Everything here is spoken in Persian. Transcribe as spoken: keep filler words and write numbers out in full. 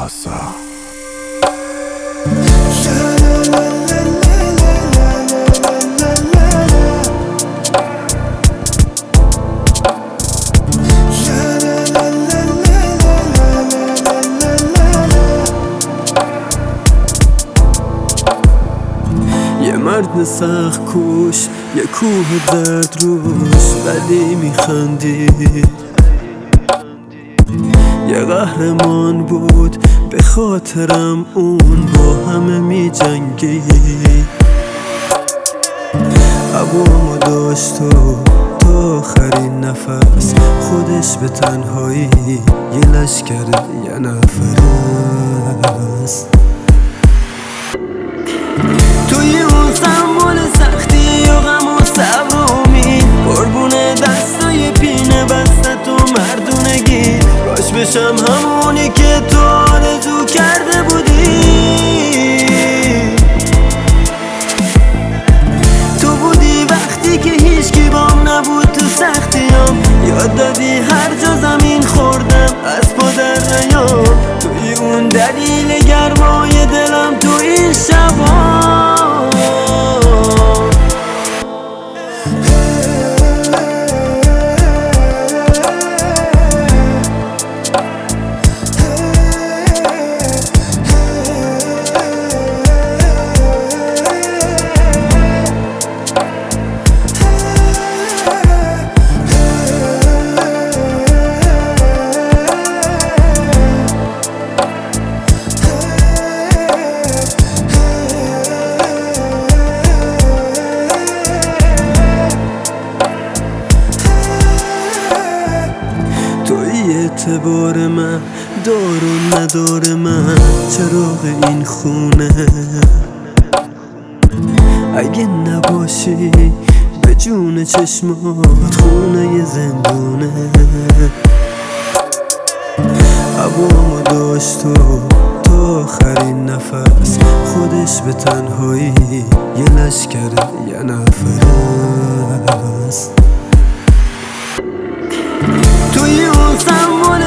Asa. یه مرد سخت کوش، یه کوه درد روش، ولی میخندی. یه قهرمان بود به خاطرم، اون با همه میجنگی. عوامو داشت و تا آخرین نفس، خودش به تنهایی یه لشکر یه نفر است. توی اون سمبل سختی و غم و صبر و امید، قربون دستای پینه بستت و مردونگی. کاش بشم همونی که تو آرزو کرده بودی. تو بودی وقتی که هیچکی بام نبود تو سختیام، یاد دادی هر جا زمین خوردم از پا در نیام. توی اون دلیل گرمای دلم تو این شبا. توی اعتبار من، دار و ندار من، چراغ این خونه. اگه نباشی به جون چشمات، خونه ی زندونه. عوامو داشت و تا آخرین نفس، خودش به تنهایی یه لشکر یه نفر است. توی اون سمبل